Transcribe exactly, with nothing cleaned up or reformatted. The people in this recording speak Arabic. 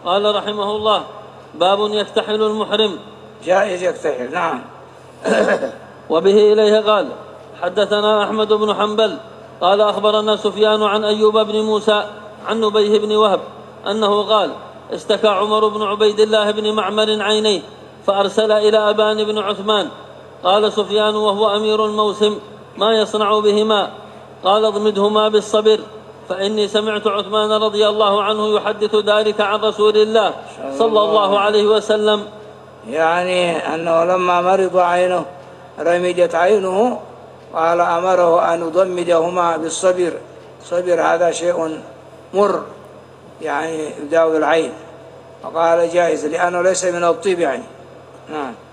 قال رحمه الله: باب يكتحل المحرم. جائز يكتحل، نعم. وبه إليه قال: حدثنا أحمد بن حنبل قال أخبرنا سفيان عن أيوب بن موسى عن نبيه بن وهب أنه قال: اشتكى عمر بن عبيد الله بن معمر عينيه فأرسل إلى أبان بن عثمان. قال سفيان وهو أمير الموسم: ما يصنع بهما؟ قال: اضمدهما بالصبر، فإني سمعت عثمان رضي الله عنه يحدث ذلك عن رسول الله صلى الله عليه وسلم. يعني أنه لما مرض عينه رمجت عينه قال أمره أن يضمدهما بالصبر. صبر هذا شيء مر يعني يداوي العين، وقال جائز لأنه ليس من الطيب يعني. نعم.